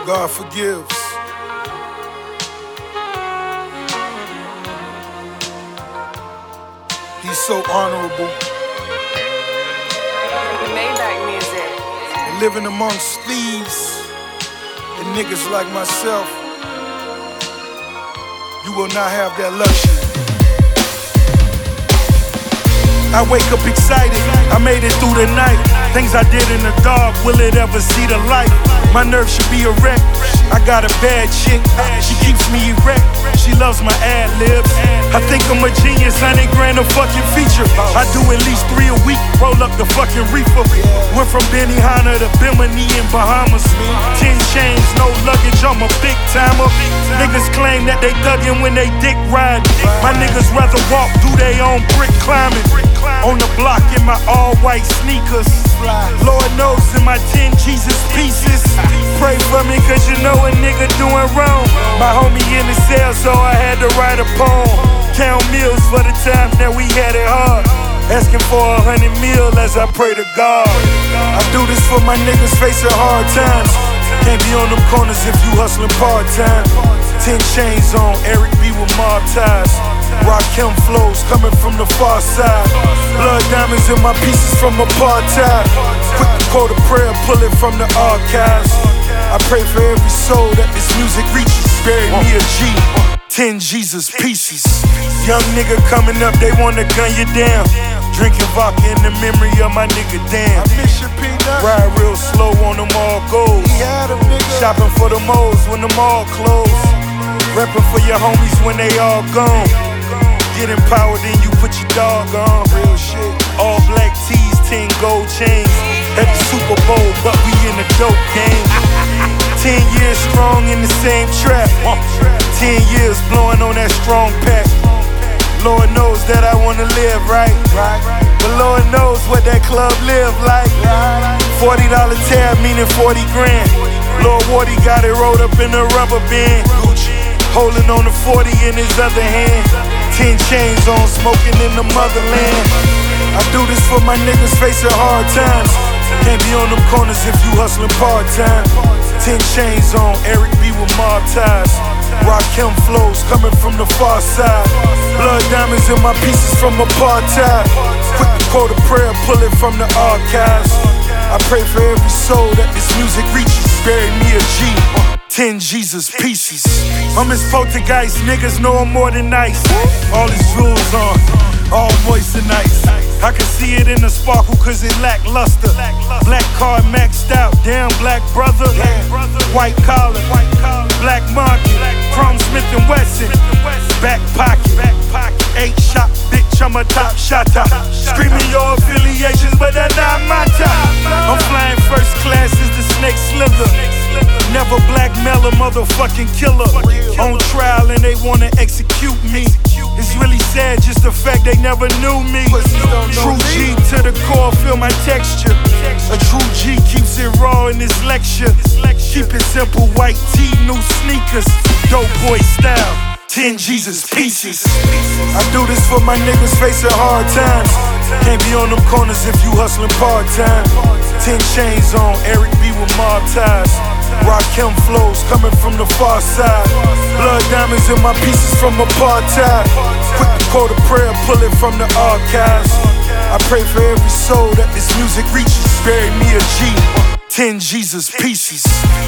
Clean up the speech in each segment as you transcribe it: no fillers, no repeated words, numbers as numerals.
God forgives. He's so honorable. Maybach music. Living amongst thieves and niggas like myself, you will not have that luxury. I wake up excited, I made it through the night. Things I did in the dark, will it ever see the light? My nerves should be erect. I got a bad chick, she keeps me erect. She loves my ad-libs. I think I'm a genius, 100 grand a fucking feature. I do at least 3 a week, roll up the fucking reefer. Went from Benihana to Bimini in Bahamas. 10 chains, no luggage, I'm a big timer. Niggas claim that they thuggin' when they dick ride. My niggas rather walk, do they own brick climbing. On the block in my all-white sneakers. Lord knows in my 10 Jesus pieces. Pray for me cause you know a nigga doing wrong. My homie in the cell so I had to write a poem. Count meals for the time that we had it hard. Asking for 100 mil as I pray to God. I do this for my niggas facing hard times. Can't be on them corners if you hustling part-time. 10 chains on, Eric B with mob ties. Rakim flows coming from the far side. Blood diamonds in my pieces from apartheid. Quick to quote a prayer, pull it from the archives. I pray for every soul that this music reaches. Bury me a G, 10 Jesus pieces. Young nigga coming up, they wanna gun you down. Drinking vodka in the memory of my nigga Dan. Ride real slow on them all goals. Shopping for the moles when them all close. Reppin' for your homies when they all gone. Get empowered, then you put your dog on. Real shit. All black tees, 10 gold chains. At the Super Bowl, but we in the dope game. 10 years strong in the same trap. 10 years blowing on that strong pack. Lord knows that I wanna live right. But Lord knows what that club live like. $40 tab meaning 40 grand. Lord Wardy got it rolled up in a rubber band. Holding on the 40 in his other hand. 10 chains on, smoking in the motherland. I do this for my niggas facing hard times. Can't be on them corners if you hustling part-time. 10 chains on, Eric B with mob ties. Rakim flows coming from the far side. Blood diamonds in my pieces from apartheid. Quick to quote a prayer, pull it from the archives. I pray for every soul that this music reaches. Bury me a G, 10 Jesus pieces. I'm his poltergeist, niggas know I'm more than nice. All his jewels on, all moist and nice. I can see it in the sparkle cause it lackluster. Black card maxed out, damn black brother. White collar, black market. Chrome Smith & Wesson, back pocket. 8-shot, bitch, I'm a top shotter. Screaming your affiliations, but that's not my top. I'm flying first class as the snake slither. Never blackmail a motherfucking killer. On trial and they wanna execute me. It's really sad, just the fact they never knew me. True G to the core, feel my texture. A true G keeps it raw in this lecture. Keep it simple, white tee, new sneakers. Dope boy style, 10 Jesus pieces. I do this for my niggas facing hard times. Can't be on them corners if you hustling part-time. 10 chains on, Eric B with mob ties. Rakim flows coming from the far side. Blood diamonds in my pieces from apartheid. Quick to quote a prayer, pull it from the archives. I pray for every soul that this music reaches. Bury me a G, 10 Jesus pieces.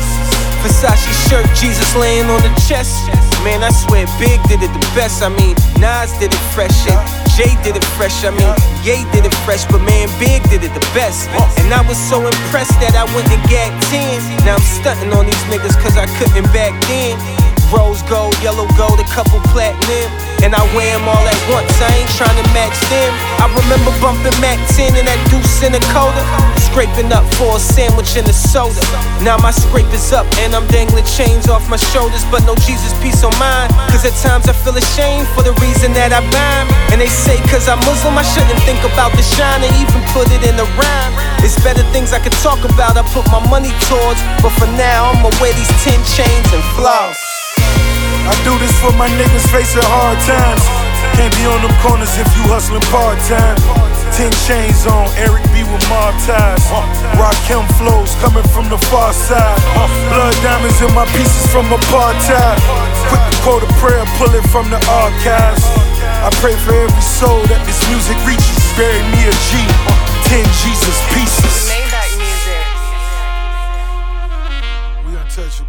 Versace shirt, Jesus laying on the chest. Man, I swear Big did it the best. I mean, Nas did it fresh, and Jay did it fresh. I mean, Ye did it fresh, but man, Big did it the best. And I was so impressed that I went and gagged 10. Now I'm stunting on these niggas cause I couldn't back then. Rose gold, yellow gold, a couple platinum. And I wear them all at once, I ain't tryna match them. I remember bumping Mac 10 and that deuce in a coda. Scraping up for a sandwich and a soda. Now my scrape is up and I'm dangling chains off my shoulders. But no Jesus peace on mine. Cause at times I feel ashamed for the reason that I rhyme. And they say cause I'm Muslim I shouldn't think about the shine and even put it in a rhyme. It's better things I could talk about, I put my money towards. But for now I'ma wear these 10 chains and floss. I do this for my niggas facing hard times. Can't be on them corners if you hustling part-time. 10 chains on, Eric B with mob ties. Rakim flows coming from the far side. Blood diamonds in my pieces from apartheid. Quick to quote a prayer, pull it from the archives. I pray for every soul that this music reaches. Bury me a G, 10 Jesus pieces. Maybach music. We untouchable.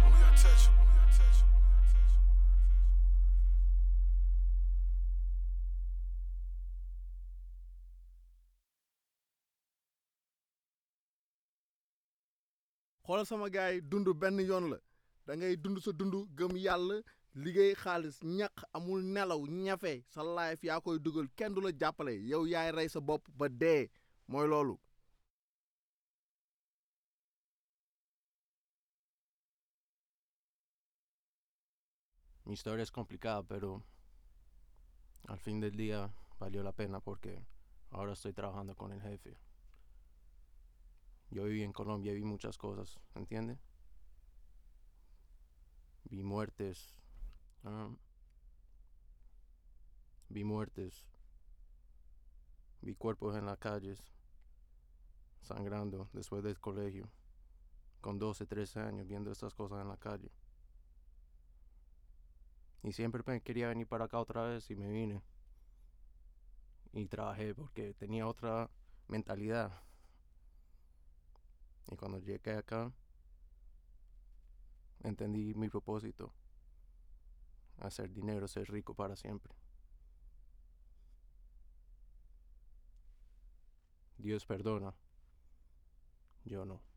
xoolal sama gars yi dund benn yoon la da ngay dund sa dund gëm yàlla liggéey xaalis ñaq amul nelaw ñafe sa life yaa koy dugal kenn du la jàppale yow yaay rey sa bopp ba dee mooy loolu. Mi historia es complicada, pero al fin del día valió la pena porque ahora estoy trabajando con el jefe. Yo viví en Colombia, vi muchas cosas, ¿entiendes? Vi muertes, vi cuerpos en las calles, sangrando después del colegio, con 12, 13 años, viendo estas cosas en la calle. Y siempre quería venir para acá otra vez y me vine. Y trabajé porque tenía otra mentalidad. Y cuando llegué acá, entendí mi propósito. Hacer dinero, ser rico para siempre. Dios perdona. Yo no.